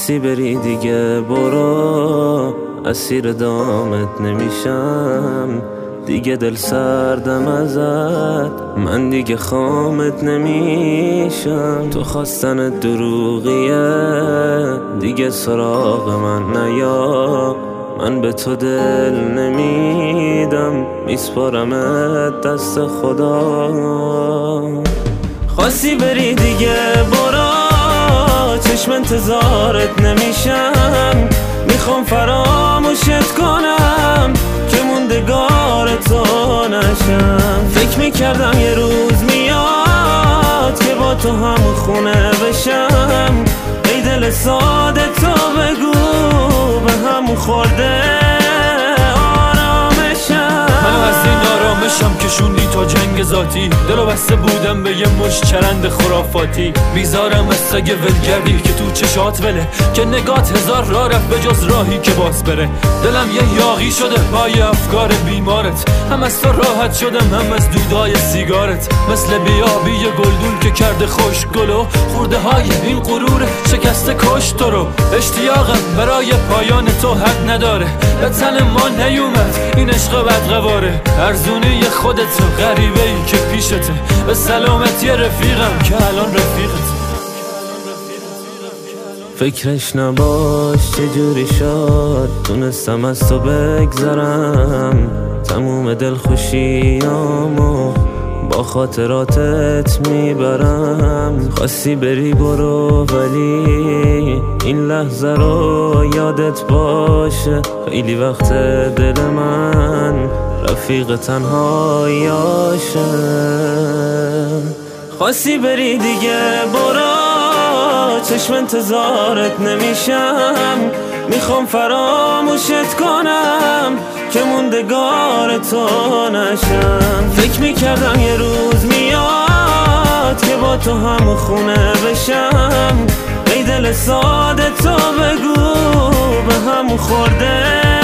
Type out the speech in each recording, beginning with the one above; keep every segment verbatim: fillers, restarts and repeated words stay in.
خواستی بری دیگه برو، اسیر دامت نمیشم دیگه، دل سردم ازت، من دیگه خامت نمیشم. تو خواستن دروغیه دیگه سراغ من نیا، من به تو دل نمیدم، میسپارمت دست خدا. خواستی بری دیگه برو، چشم انتظارت نمیشم، میخوام فراموشت کنم که موندگار تو نشم. فکر میکردم یه روز میاد که با تو هم خونه بشم، ای دل ساده تو بگو به هم خورده آرامشم. منو از این آرامشم که شوندی تا جنگ ذاتی، دلو بسته بودم به یه مش چرند خرافاتی. بیزارم از سگ ولگردی که تو چشات وله، که نگات هزار راه رفت به جز راهی که باز بره. دلم یه یاغی شده پای افکار بیمارت، هم از تو راحت شدم هم از دودای سیگارت. مثل بیابی یه گلدون که کرده خوش گلو، خورده های این غرور شکسته کش تو رو. اشتیاقم برای پایان تو حق نداره، به تن ما نیومد این عشق بدقواره. ارزونی خودت غریبه ای که پیشته، به سلامتی رفیقم که الان رفیقت. فکرش نباش چجوری شد، تونستم از تو بگذرم تموم دل خوشیامو با خاطراتت میبرم. خواستی بری برو ولی این لحظه رو یادت باشه، خیلی وقت دل من رفیق تنهاییاشه. خواستی بری دیگه برو، چشم انتظارت نمیشم، میخوام فراموشت کنم که موندگار تو نشم. فکر میکردم یه روز میاد که با تو هم خونه بشم، ای دل ساده تو بگو به هم خورده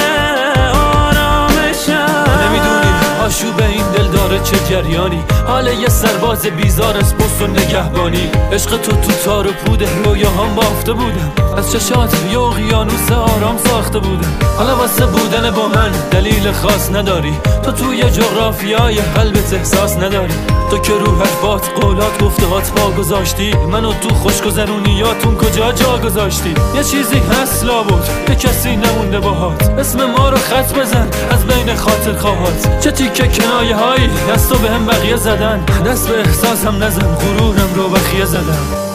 آرامشم. نمیدونی آشوب این دل داره چه جریانی، حال یه سرباز بیزار از پست و نگهبانی. عشق تو تو تار و پوده، رویاهام بافته بودم، از چشات یه اقیانوس آرام ساخته بودم. حالا واسه بودن با من دلیل خاص نداری، تو توی جغرافیای قلبت احساس نداری. تو که روحت بات قولات گفتهات پا گذاشتی، منو تو خوشگذرونیاتون کجا جا گذاشتی. یه چیزی هست لابد یه کسی نمونده باهات، اسم ما رو خط بزن از بین خاطر خواهات. چه تیکه کنایه هایی دستو به هم بقیه زدن، دست به احساسم نزن غرورم رو بخیه زدم.